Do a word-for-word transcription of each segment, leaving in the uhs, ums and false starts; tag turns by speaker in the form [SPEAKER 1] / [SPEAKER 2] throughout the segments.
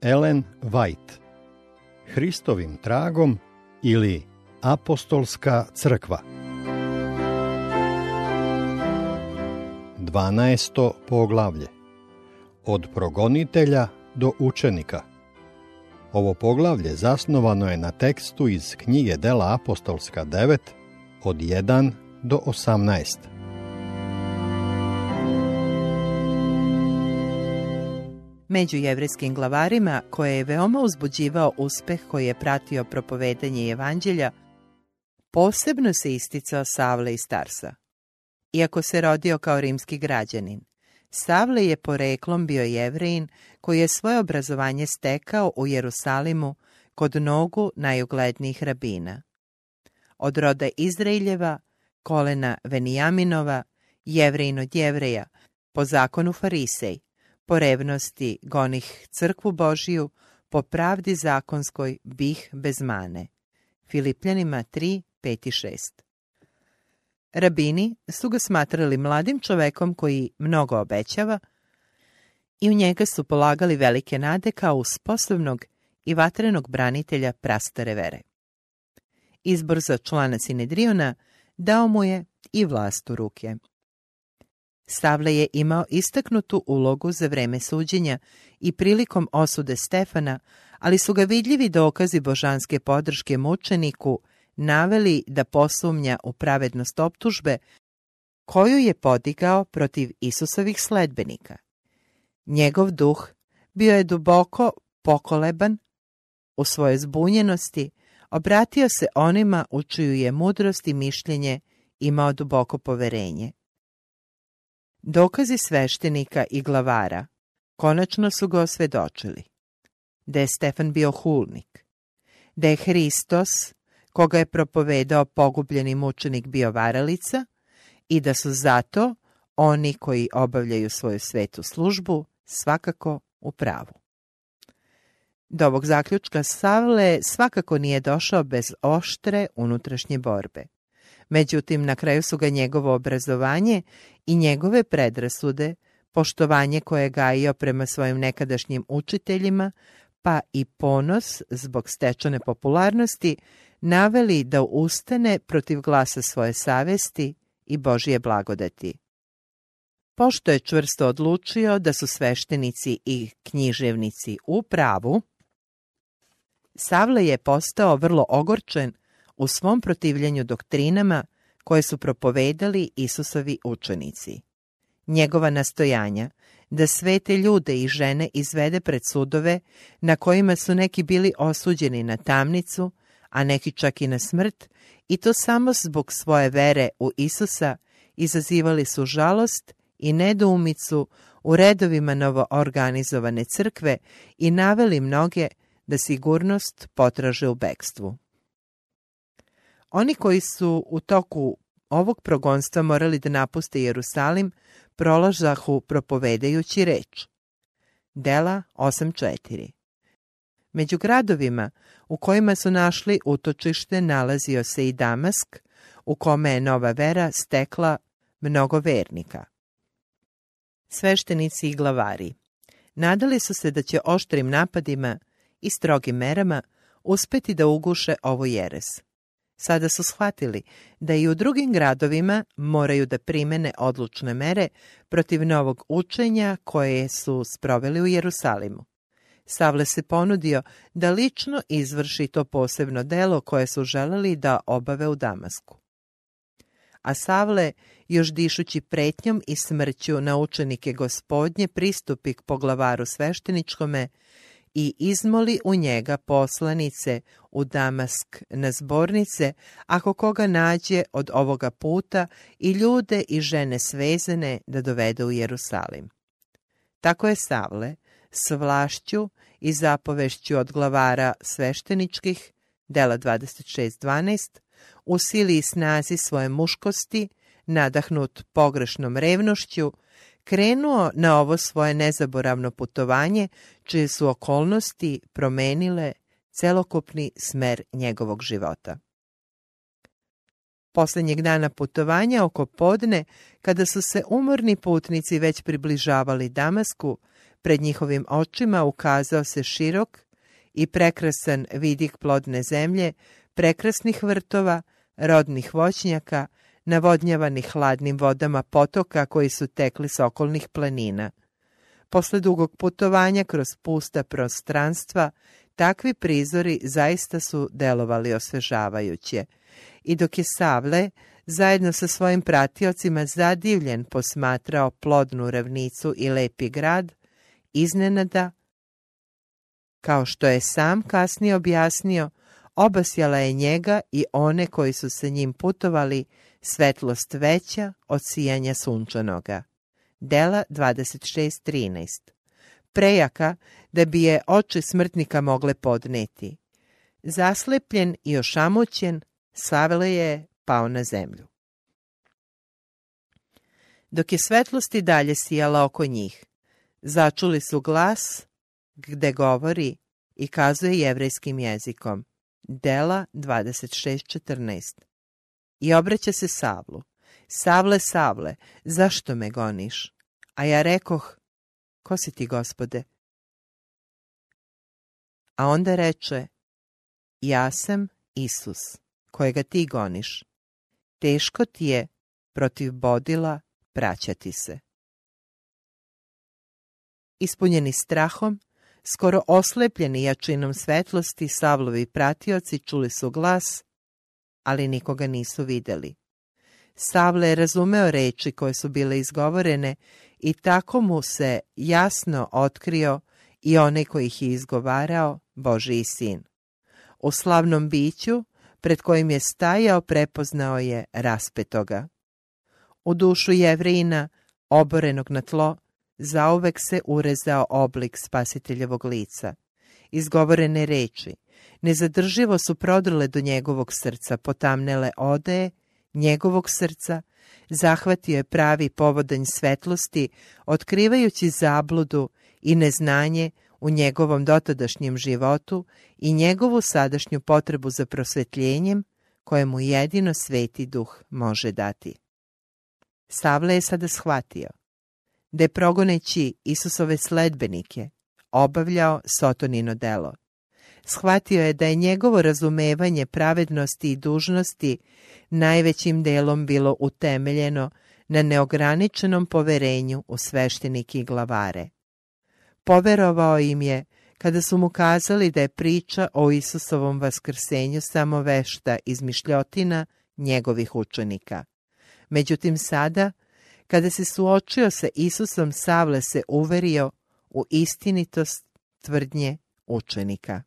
[SPEAKER 1] Ellen White. Hristovim tragom ili Apostolska crkva. Dvanaesto poglavlje. Od progonitelja do učenika. Ovo poglavlje zasnovano je na tekstu iz knjige Dela apostolska devet, od jedan do osamnaest.
[SPEAKER 2] Među jevrejskim glavarima, koje je veoma uzbuđivao uspeh koji je pratio propovedanje evanđelja, posebno se isticao Savle iz Tarsa. Iako se rodio kao rimski građanin, Savle je poreklom bio Jevrejin koji je svoje obrazovanje stekao u Jerusalimu kod nogu najuglednijih rabina. Od roda Izraeljeva, kolena Venijaminova, Jevrejin od Jevreja, po zakonu Farisej, po revnosti gonih crkvu Božiju, po pravdi zakonskoj bih bez mane. Filipljanima tri, pet i šest. Rabini su ga smatrali mladim čovekom koji mnogo obećava i u njega su polagali velike nade kao u sposobnog i vatrenog branitelja prastare vere. Izbor za člana Sinedriona dao mu je i vlast u ruke. Savle je imao istaknutu ulogu za vreme suđenja i prilikom osude Stefana, ali su ga vidljivi dokazi božanske podrške mučeniku naveli da posumnja u pravednost optužbe koju je podigao protiv Isusovih sledbenika. Njegov duh bio je duboko pokoleban, u svojoj zbunjenosti obratio se onima u čiju je mudrost i mišljenje imao duboko poverenje. Dokazi sveštenika i glavara konačno su ga osvedočili da je Stefan bio hulnik, da je Hristos, koga je propovedao pogubljeni mučenik, bio varalica i da su zato oni koji obavljaju svoju svetu službu svakako u pravu. Do ovog zaključka Savle svakako nije došao bez oštre unutrašnje borbe. Međutim, na kraju su ga njegovo obrazovanje i njegove predrasude, poštovanje koje je gajio prema svojim nekadašnjim učiteljima, pa i ponos zbog stečene popularnosti, naveli da ustane protiv glasa svoje savesti i Božije blagodati. Pošto je čvrsto odlučio da su sveštenici i književnici u pravu, Savle je postao vrlo ogorčen u svom protivljenju doktrinama koje su propovedali Isusovi učenici. Njegova nastojanja da svete ljude i žene izvede pred sudove na kojima su neki bili osuđeni na tamnicu, a neki čak i na smrt, i to samo zbog svoje vere u Isusa, izazivali su žalost i nedoumicu u redovima novoorganizovane crkve i naveli mnoge da sigurnost potraže u bekstvu. Oni koji su u toku ovog progonstva morali da napuste Jerusalim, prolažahu propovedajući reč. Dela osam četiri. Među gradovima u kojima su našli utočište nalazio se i Damask, u kome je nova vera stekla mnogo vernika. Sveštenici i glavari nadali su se da će oštrim napadima i strogim merama uspeti da uguše ovu jeres. Sada su shvatili da i u drugim gradovima moraju da primene odlučne mere protiv novog učenja koje su sproveli u Jerusalimu. Savle se ponudio da lično izvrši to posebno delo koje su želeli da obave u Damasku. A Savle, još dišući pretnjom i smrću na učenike Gospodnje, pristupi k poglavaru svešteničkome i izmoli u njega poslanice u Damask na zbornice, ako koga nađe od ovoga puta, i ljude i žene svezane da dovede u Jerusalim. Tako je Savle s vlašću i zapovešću od glavara svešteničkih, Dela dvadeset šest dvanaest, u sili i snazi svoje muškosti, nadahnut pogrešnom revnošću, krenuo na ovo svoje nezaboravno putovanje, čije su okolnosti promenile celokupni smer njegovog života. Poslednjeg dana putovanja, oko podne, kada su se umorni putnici već približavali Damasku, Pred njihovim očima ukazao se širok i prekrasan vidik plodne zemlje, prekrasnih vrtova, rodnih voćnjaka, navodnjavanih hladnim vodama potoka koji su tekli s okolnih planina. Posle dugog putovanja kroz pusta prostranstva, takvi prizori zaista su delovali osvežavajuće. I dok je Savle, zajedno sa svojim pratiocima, zadivljen posmatrao plodnu ravnicu i lepi grad, iznenada, kao što je sam kasnije objasnio, obasjala je njega i one koji su sa njim putovali svetlost veća od sijanja sunčanoga. Dela dvadeset šest trinaest. Prejaka da bi je oči smrtnika mogle podneti. Zaslepljen i ošamućen, Savle je pao na zemlju. Dok je svetlost i dalje sijala oko njih, začuli su glas gde govori i kazuje jevrejskim jezikom. Dela dvadeset šest četrnaest. I obraća se Savlu. Savle, Savle, zašto me goniš? A ja rekoh, ko si ti, Gospode? A onda reče, ja sam Isus, kojega ti goniš. Teško ti je protiv bodila praćati se. Ispunjeni strahom, skoro oslepljeni jačinom svetlosti, Savlovi pratioci čuli su glas, ali nikoga nisu vidjeli. Savle je razumeo reči koje su bile izgovorene i tako mu se jasno otkrio i onaj koji ih je izgovarao, Božiji sin. U slavnom biću, pred kojim je stajao, prepoznao je raspetoga. U dušu Jevrejina, oborenog na tlo, zauvek se urezao oblik spasiteljevog lica. Izgovorene reči nezadrživo su prodrle do njegovog srca, potamnele odeje njegovog srca, zahvatio je pravi povodanj svetlosti, otkrivajući zabludu i neznanje u njegovom dotadašnjem životu i njegovu sadašnju potrebu za prosvetljenjem, koje mu jedino Sveti Duh može dati. Savle je sada shvatio da je progoneći Isusove sledbenike obavljao sotonino delo. Shvatio je da je njegovo razumevanje pravednosti i dužnosti najvećim delom bilo utemeljeno na neograničenom poverenju u sveštenike i glavare. Poverovao im je kada su mu kazali da je priča o Isusovom vaskrsenju samo vešta izmišljotina njegovih učenika. Međutim sada, kada se suočio sa Isusom, Savle se uverio u istinitost tvrdnje učenika.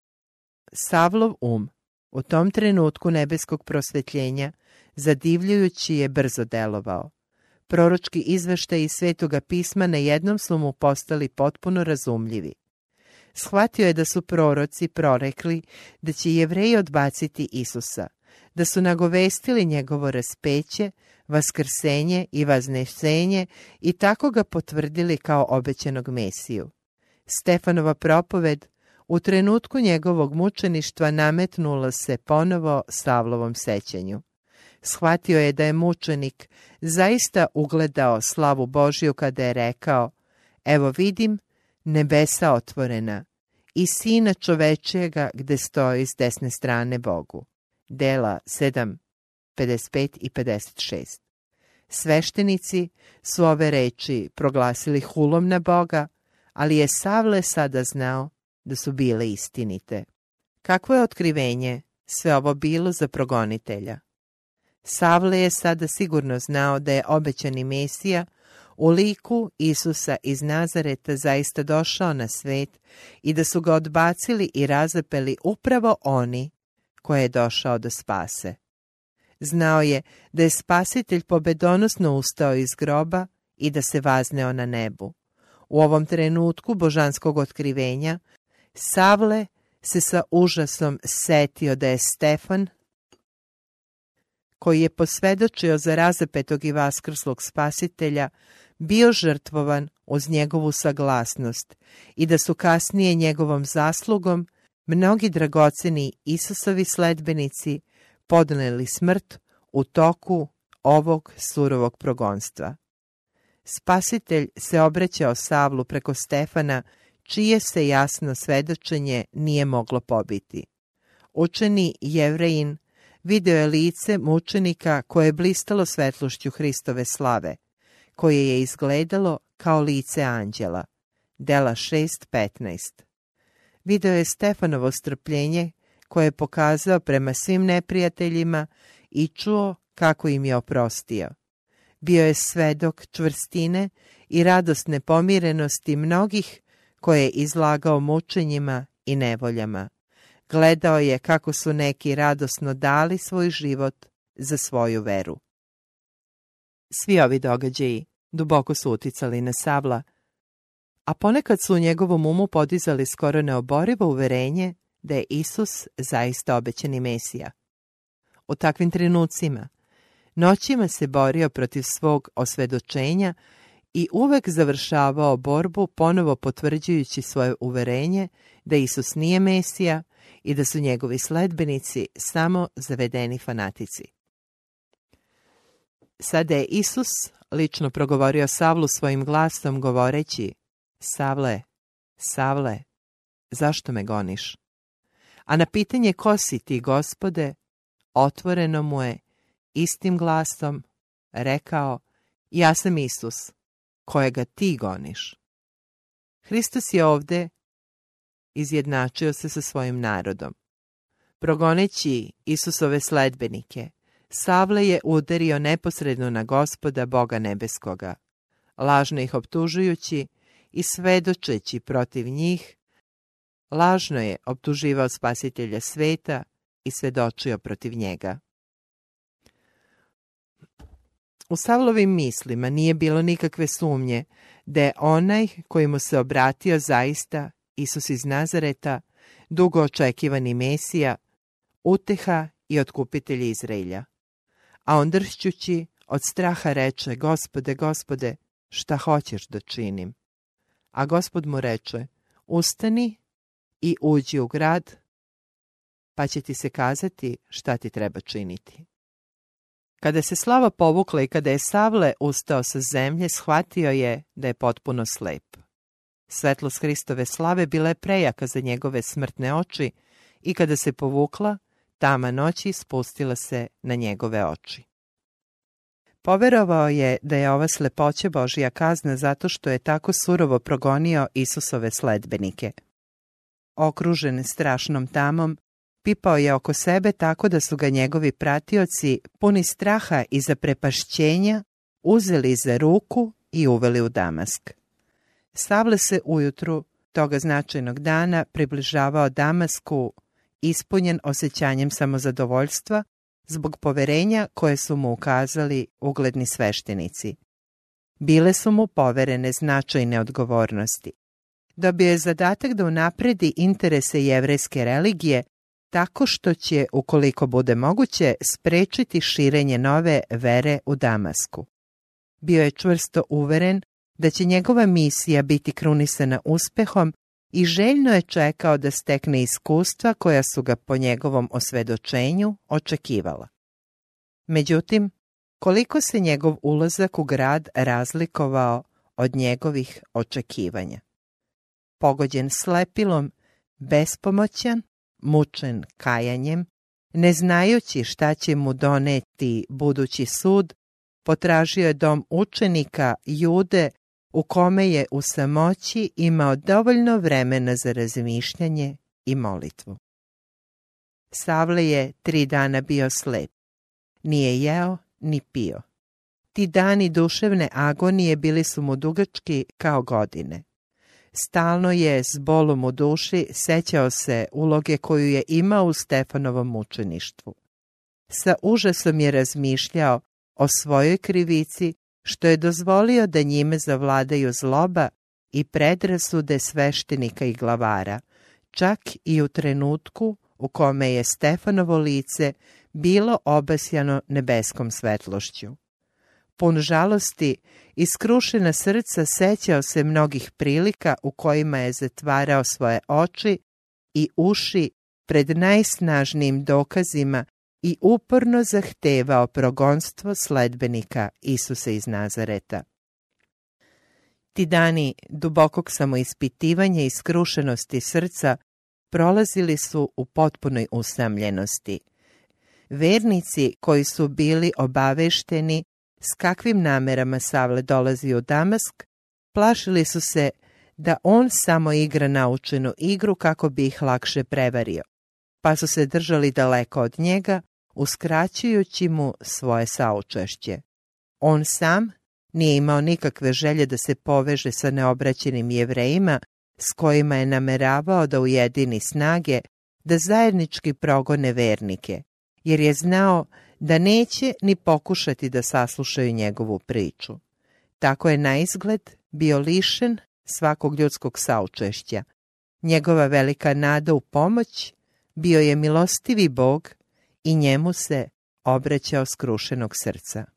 [SPEAKER 2] Savlov um u tom trenutku nebeskog prosvetljenja zadivljujući je brzo delovao. Proročki izveštaj iz Svetoga pisma na jednom su mu postali potpuno razumljivi. Shvatio je da su proroci prorekli da će Jevreji odbaciti Isusa, da su nagovestili njegovo raspeće, vaskrsenje i vaznesenje i tako ga potvrdili kao obećanog Mesiju. Stefanova propoved u trenutku njegovog mučeništva nametnula se ponovo Savlovom sećanju. Shvatio je da je mučenik zaista ugledao slavu Božju kada je rekao: evo vidim nebesa otvorena i Sina čovečijega gde stoji s desne strane Bogu. Dela sedam, pedeset pet i pedeset šest. Sveštenici su ove reči proglasili hulom na Boga, ali je Savle sada znao da su bile istinite. Kakvo je otkrivenje sve ovo bilo za progonitelja? Savle je sada sigurno znao da je obećani Mesija u liku Isusa iz Nazareta zaista došao na svet i da su ga odbacili i razapeli upravo oni koje je došao da spase. Znao je da je Spasitelj pobedonosno ustao iz groba i da se vazneo na nebu. U ovom trenutku božanskog otkrivenja Savle se sa užasom setio da je Stefan, koji je posvedočio za razapetog i vaskrslog Spasitelja, bio žrtvovan uz njegovu saglasnost i da su kasnije njegovom zaslugom mnogi dragoceni Isusovi sledbenici podneli smrt u toku ovog surovog progonstva. Spasitelj se obraćao Savlu preko Stefana, čije se jasno svedočenje nije moglo pobiti. Učeni Jevrejin video je lice mučenika koje je blistalo svetlošću Hristove slave, koje je izgledalo kao lice anđela. Dela šest petnaest. Video je Stefanovo strpljenje koje je pokazao prema svim neprijateljima i čuo kako im je oprostio. Bio je svedok čvrstine i radosne pomirenosti mnogih koje je izlagao mučenjima i nevoljama. Gledao je kako su neki radosno dali svoj život za svoju veru. Svi ovi događaji duboko su uticali na Savla, a ponekad su u njegovom umu podizali skoro neoborivo uverenje da je Isus zaista obećani Mesija. U takvim trenucima noćima se borio protiv svog osvedočenja i uvek završavao borbu ponovo potvrđujući svoje uverenje da Isus nije Mesija i da su njegovi sledbenici samo zavedeni fanatici. Sada je Isus lično progovorio Savlu svojim glasom govoreći: Savle, Savle, zašto me goniš? A na pitanje ko si ti, Gospode, otvoreno mu je istim glasom rekao: ja sam Isus, kojega ti goniš. Hristos je ovde izjednačio se sa svojim narodom. Progoneći Isusove sledbenike, Savle je udario neposredno na Gospoda Boga nebeskoga, lažno ih optužujući i svedočeći protiv njih. Lažno je optuživao Spasitelja sveta i svedočio protiv njega. U Savlovim mislima nije bilo nikakve sumnje da je onaj koji mu se obratio zaista Isus iz Nazareta, dugo očekivani Mesija, uteha i otkupitelj Izraelja. A on dršćući od straha reče: Gospode, Gospode, šta hoćeš da činim? A Gospod mu reče: ustani i uđi u grad, pa će ti se kazati šta ti treba činiti. Kada se slava povukla i kada je Savle ustao sa zemlje, shvatio je da je potpuno slep. Svetlost Hristove slave bila je prejaka za njegove smrtne oči i kada se povukla, tama noći spustila se na njegove oči. Poverovao je da je ova slepoća Božja kazna zato što je tako surovo progonio Isusove sledbenike. Okružen strašnom tamom, pipao je oko sebe tako da su ga njegovi pratioci, puni straha i zaprepašćenja, uzeli za ruku i uveli u Damask. Savle se ujutru toga značajnog dana približavao Damasku, ispunjen osjećanjem samozadovoljstva zbog poverenja koje su mu ukazali ugledni sveštenici. Bile su mu poverene značajne odgovornosti. Dobio je zadatak da unapredi interese jevrejske religije tako što će, ukoliko bude moguće, sprečiti širenje nove vere u Damasku. Bio je čvrsto uveren da će njegova misija biti krunisana uspehom i željno je čekao da stekne iskustva koja su ga po njegovom osvedočenju očekivala. Međutim, koliko se njegov ulazak u grad razlikovao od njegovih očekivanja. Pogođen slepilom, bespomoćan, mučen kajanjem, ne znajući šta će mu doneti budući sud, potražio je dom učenika Jude u kome je u samoći imao dovoljno vremena za razmišljanje i molitvu. Savle je tri dana bio slep. Nije jeo ni pio. Ti dani duševne agonije bili su mu dugački kao godine. Stalno je s bolom u duši sećao se uloge koju je imao u Stefanovom mučeništvu. Sa užasom je razmišljao o svojoj krivici, što je dozvolio da njime zavladaju zloba i predrasude sveštenika i glavara, čak i u trenutku u kome je Stefanovo lice bilo obasjano nebeskom svetlošću. Pun žalosti i skrušena srca sećao se mnogih prilika u kojima je zatvarao svoje oči i uši pred najsnažnijim dokazima i uporno zahtevao progonstvo sledbenika Isusa iz Nazareta. Ti dani dubokog samoispitivanja i skrušenosti srca prolazili su u potpunoj usamljenosti. Vernici koji su bili obavešteni s kakvim namerama Savle dolazi u Damask, plašili su se da on samo igra naučenu igru kako bi ih lakše prevario, pa su se držali daleko od njega, uskraćujući mu svoje saučešće. On sam nije imao nikakve želje da se poveže sa neobraćenim Jevrejima s kojima je nameravao da ujedini snage da zajednički progone vernike, jer je znao da neće ni pokušati da saslušaju njegovu priču. Tako je naizgled bio lišen svakog ljudskog saučešća. Njegova velika nada u pomoć bio je milostivi Bog i njemu se obraćao skrušenog srca.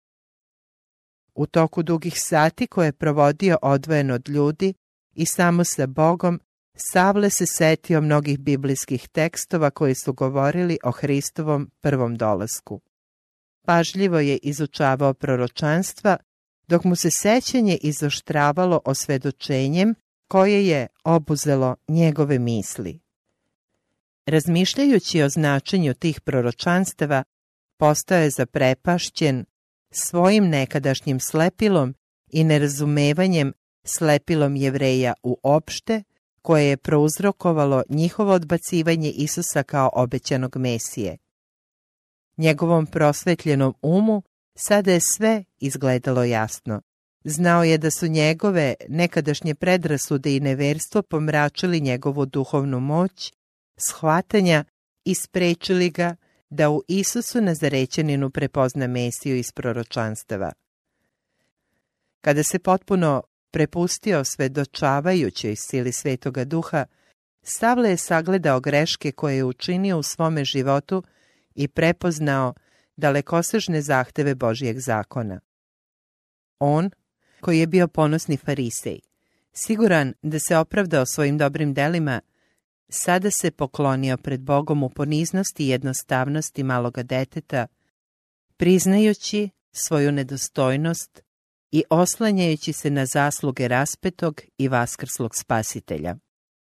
[SPEAKER 2] U toku dugih sati koje je provodio odvojen od ljudi i samo sa Bogom, Savle se setio mnogih biblijskih tekstova koji su govorili o Hristovom prvom dolasku. Pažljivo je izučavao proročanstva, dok mu se sećanje izoštravalo osvedočenjem koje je obuzelo njegove misli. Razmišljajući o značenju tih proročanstava, postao je zaprepašćen svojim nekadašnjim slepilom i nerazumevanjem slepilom Jevreja uopšte, koje je prouzrokovalo njihovo odbacivanje Isusa kao obećanog Mesije. Njegovom prosvetljenom umu sada je sve izgledalo jasno. Znao je da su njegove nekadašnje predrasude i neverstvo pomračili njegovu duhovnu moć, shvatanja i sprečili ga da u Isusu Nazarećaninu prepozna Mesiju iz proročanstava. Kada se potpuno prepustio svedočavajućoj sili Svetoga Duha, Savle je sagledao greške koje je učinio u svome životu i prepoznao dalekosežne zahteve Božijeg zakona. On, koji je bio ponosni farisej, siguran da se opravdao svojim dobrim delima, sada se poklonio pred Bogom u poniznosti i jednostavnosti maloga deteta, priznajući svoju nedostojnost i oslanjajući se na zasluge raspetog i vaskrslog Spasitelja.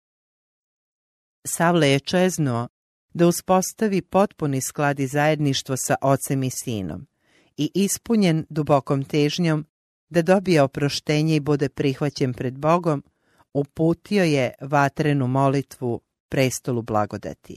[SPEAKER 2] Savle je čeznuo da uspostavi potpuni sklad i zajedništvo sa Ocem i Sinom i ispunjen dubokom težnjom da dobije oproštenje i bude prihvaćen pred Bogom, uputio je vatrenu molitvu prestolu blagodati.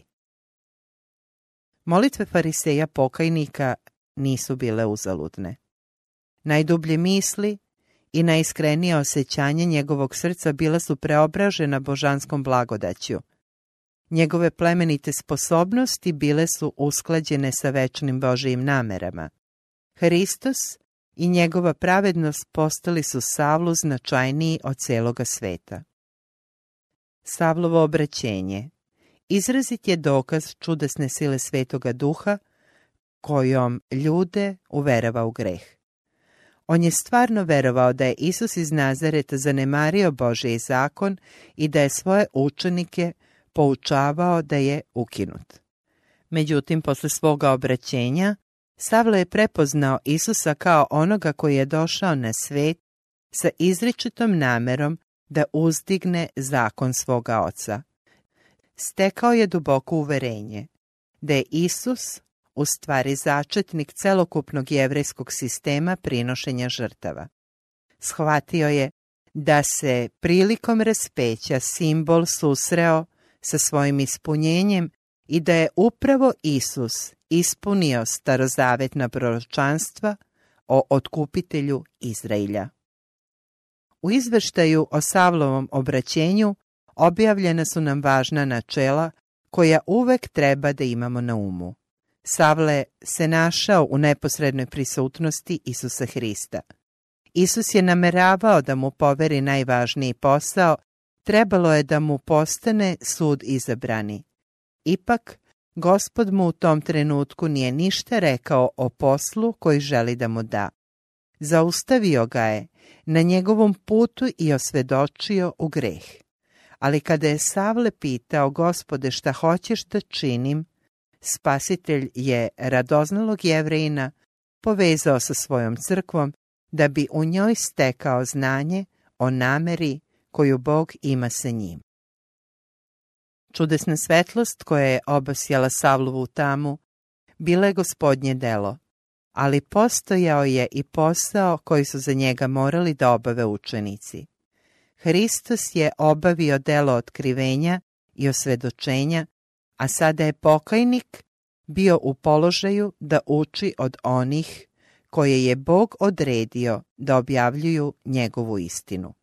[SPEAKER 2] Molitve fariseja pokajnika nisu bile uzaludne. Najdublje misli i najiskrenije osjećanje njegovog srca bila su preobražena božanskom blagodaću. Njegove plemenite sposobnosti bile su usklađene sa večnim Božijim namerama. Hristos i njegova pravednost postali su Savlu značajniji od celoga sveta. Savlovo obraćenje izrazit je dokaz čudesne sile Svetoga Duha kojom ljude uverava u greh. On je stvarno verovao da je Isus iz Nazareta zanemario Božji zakon i da je svoje učenike poučavao da je ukinut. Međutim, posle svoga obraćenja, Savle je prepoznao Isusa kao onoga koji je došao na svet sa izričitom namerom da uzdigne zakon svoga oca. Stekao je duboko uverenje da je Isus u stvari začetnik celokupnog jevrejskog sistema prinošenja žrtava. Shvatio je da se prilikom raspeća simbol susreo sa svojim ispunjenjem i da je upravo Isus ispunio starozavetna proročanstva o otkupitelju Izrailja. U izveštaju o Savlovom obraćenju objavljena su nam važna načela koja uvek treba da imamo na umu. Savle se našao u neposrednoj prisutnosti Isusa Hrista. Isus je nameravao da mu poveri najvažniji posao, trebalo je da mu postane sud izabrani. Ipak, Gospod mu u tom trenutku nije ništa rekao o poslu koji želi da mu da. Zaustavio ga je na njegovom putu i osvedočio u greh. Ali kada je Savle pitao: Gospode, šta hoćeš da činim, Spasitelj je radoznalog Jevrejina povezao sa svojom crkvom da bi u njoj stekao znanje o nameri koju Bog ima sa njim. Čudesna svetlost koja je obasjala Savlovu tamu bila je Gospodnje delo, ali postojao je i posao koji su za njega morali da obave učenici. Hristos je obavio delo otkrivenja i osvedočenja, a sada je pokajnik bio u položaju da uči od onih koje je Bog odredio da objavljuju njegovu istinu.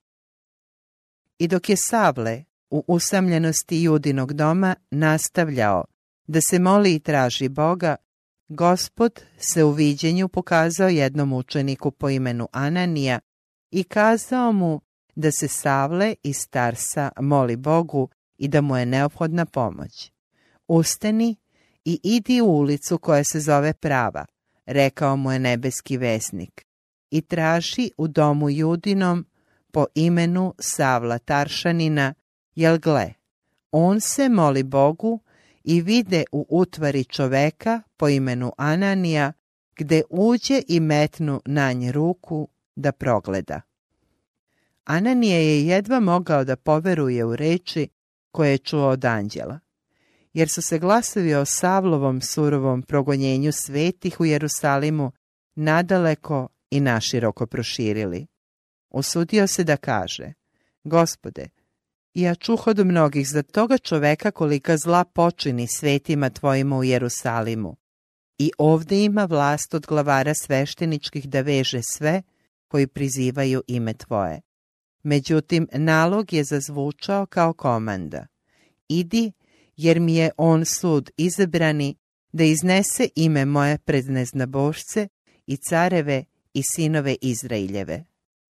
[SPEAKER 2] I dok je Savle u usamljenosti Judinog doma nastavljao da se moli i traži Boga, Gospod se u viđenju pokazao jednom učeniku po imenu Ananija i kazao mu da se Savle iz Tarsa moli Bogu i da mu je neophodna pomoć. Ustani i idi u ulicu koja se zove Prava, rekao mu je nebeski vesnik, i traži u domu Judinom po imenu Savla Taršanina, jel gle, on se moli Bogu i vide u utvari čoveka po imenu Ananija, gde uđe i metnu na nj ruku da progleda. Ananija je jedva mogao da poveruje u reči koje je čuo od anđela, jer su se glasovi o Savlovom surovom progonjenju svetih u Jerusalimu nadaleko i naširoko proširili. Usudio se da kaže: Gospode, ja čuh od mnogih za toga čoveka kolika zla počini svetima tvojima u Jerusalimu. I ovde ima vlast od glavara svešteničkih da veže sve koji prizivaju ime tvoje. Međutim, nalog je zazvučao kao komanda: idi, jer mi je on sud izabrani da iznese ime moje pred neznabošce i careve i sinove Izraeljeve.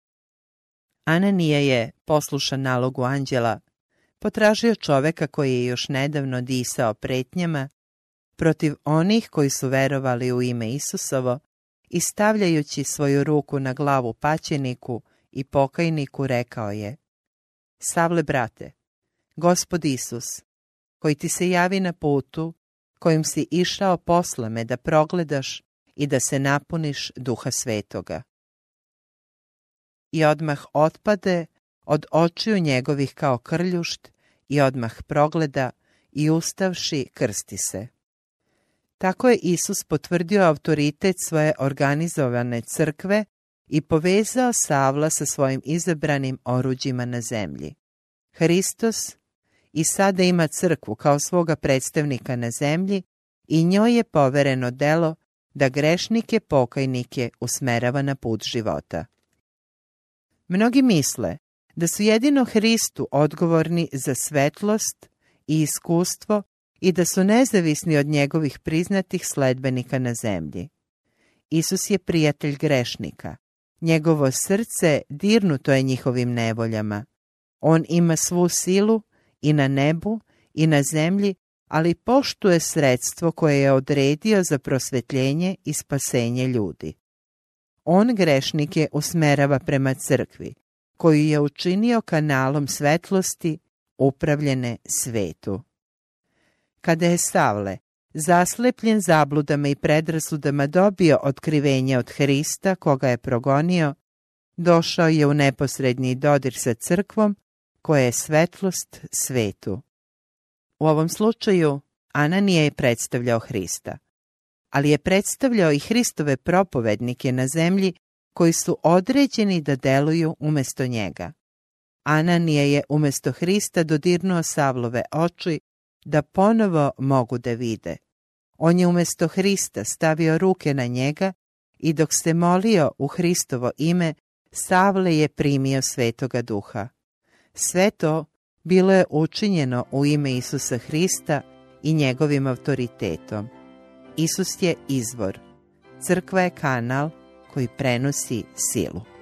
[SPEAKER 2] Ananija je, poslušan nalogu anđela, potražio čoveka koji je još nedavno disao pretnjama protiv onih koji su verovali u ime Isusovo i stavljajući svoju ruku na glavu paćeniku i pokajniku rekao je: Savle, brate, Gospod Isus, koji ti se javi na putu, kojim si išao posle me da progledaš i da se napuniš Duha Svetoga. I odmah otpade od očiju njegovih kao krljušt i odmah progleda i ustavši krsti se. Tako je Isus potvrdio autoritet svoje organizovane crkve i povezao Savla sa svojim izabranim oruđima na zemlji. Hristos i sada ima crkvu kao svoga predstavnika na zemlji i njoj je povereno delo da grešnike pokajnike usmerava na put života. Mnogi misle da su jedino Hristu odgovorni za svetlost i iskustvo i da su nezavisni od njegovih priznatih sledbenika na zemlji. Isus je prijatelj grešnika. Njegovo srce dirnuto je njihovim nevoljama. On ima svu silu i na nebu i na zemlji, ali poštuje sredstvo koje je odredio za prosvetljenje i spasenje ljudi. On grešnike usmerava prema crkvi, koju je učinio kanalom svetlosti upravljene svetu. Kada je Savle, zaslepljen zabludama i predrasudama, dobio otkrivenje od Hrista koga je progonio, došao je u neposredni dodir sa crkvom koja je svetlost svetu. U ovom slučaju Ananija je predstavljao Hrista, ali je predstavljao i Hristove propovednike na zemlji koji su određeni da deluju umesto njega. Ananija je umesto Hrista dodirnuo Savlove oči da ponovo mogu da vide. On je umesto Hrista stavio ruke na njega i dok se molio u Hristovo ime, Savle je primio Svetoga Duha. Sve to bilo je učinjeno u ime Isusa Hrista i njegovim autoritetom. Isus je izvor, crkva je kanal koji prenosi silu.